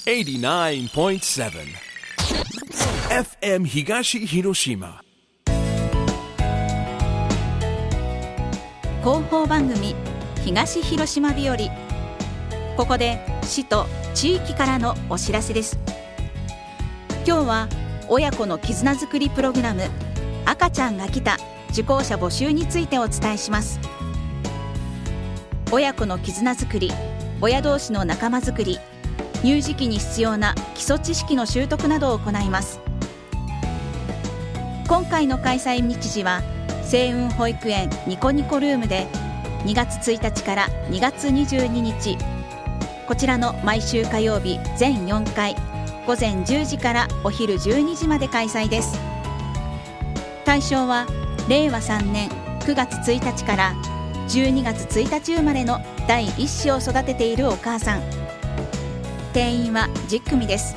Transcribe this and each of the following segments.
89.7 FM 東広島広報番組東広島日和。ここで市と地域からのお知らせです。今日は親子の絆づくりプログラム赤ちゃんが来た受講者募集についてお伝えします。親子の絆づくり、親同士の仲間づくり、乳児期に必要な基礎知識の習得などを行います。今回の開催日時は星雲保育園ニコニコルームで2月1日から2月22日、こちらの毎週火曜日全4回午前10時からお昼12時まで開催です。対象は令和3年9月1日から12月1日生まれの第1子を育てているお母さん。定員は10組です。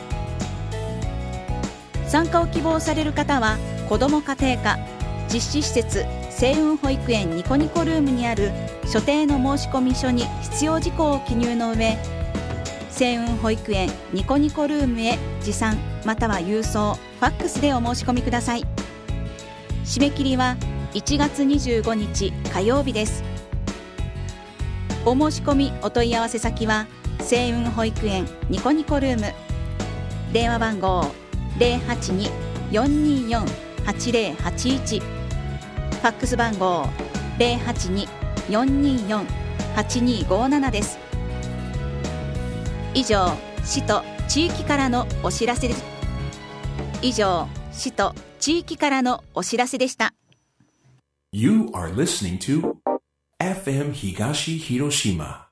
参加を希望される方は子ども家庭科実施施設星雲保育園ニコニコルームにある所定の申込書に必要事項を記入の上、星雲保育園ニコニコルームへ持参または郵送、ファックスでお申し込みください。締め切りは1月25日火曜日です。お申し込みお問い合わせ先は星雲保育園ニコニコルーム、電話番号 082-424-8081、ファックス番号 082-424-8257 です。以上、市と地域からのお知らせです。以上、市と地域からのお知らせでした。 You are listening to FM 東広島